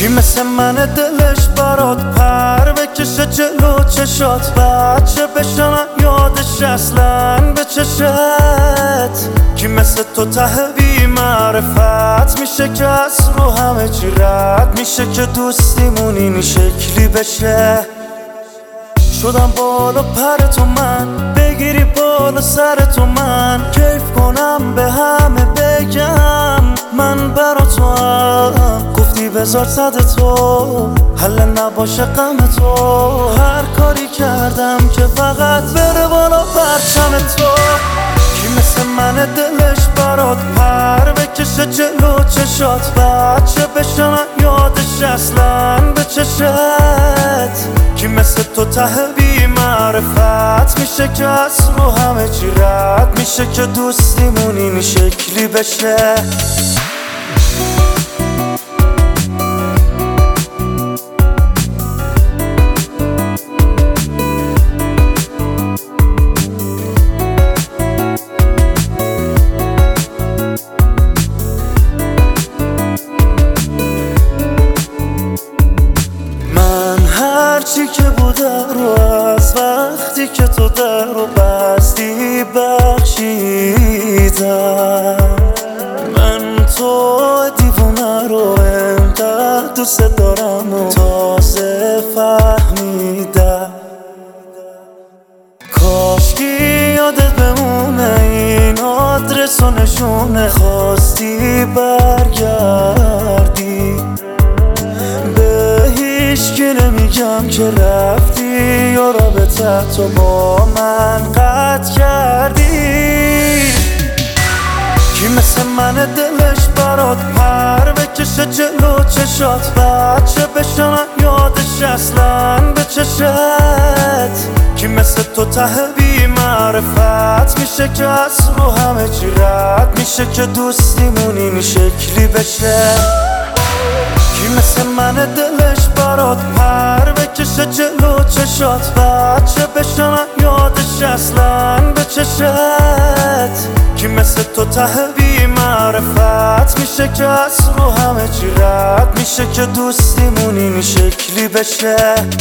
کی مثل من دلش برات پر بکشه جلو چشات، بچه بشنم یادش اصلا به چشت. کی مثل تو ته بی معرفت میشه که از رو همه چی رد میشه، که دوستیمون این شکلی بشه. شدم بالا پر تو من، بگیری بالا سر تو من، کیف کنم به همه بگم من برا تو هم. گفتی بذار صد تو حل نباشه غم تو، هر کاری کردم که فقط بره بالا پرچم تو. کی مثل من دلش برات پر بکشه جلو چشات، بچه بشنم یادش اصلا به چشت. کی مثل تو ته بی معرفت میشه که از رو همه چی رد میشه، که دوستیمون این شکلی بشه. هرچی که بوده رو از وقتی که تو در رو بستی بخشیدم. من تو دیوونه رو انقدر دوست دارم و تازه فهمیدم. کاشکی یادت بمونه این آدرس و نشونه، خواستی برگردی هیچکی نمیگم که رفتی یا رابطه تو با من قطع کردی. کی مثل من دلش برات پر بکشه جلو چشات، بچه بشنم یادش اصلا به چشت. کی مثل تو ته بی معرفت میشه که از رو همه چی رد میشه، که دوستیمون این شکلی بشه. کی مثل من دلش برات پر بکشه جلو چشات، بچه بشنم یادش اصلا به چشت. کی مثل تو ته بی معرفت میشه که از رو همه چی رد میشه، که دوستیمون این شکلی بشه.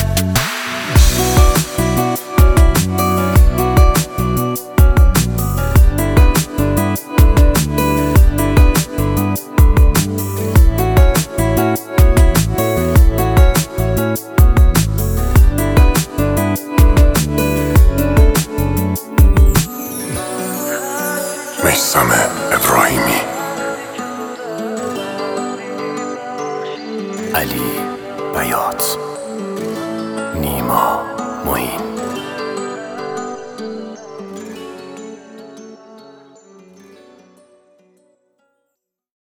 میثم ابراهیمی، علی بیات، نیما معین.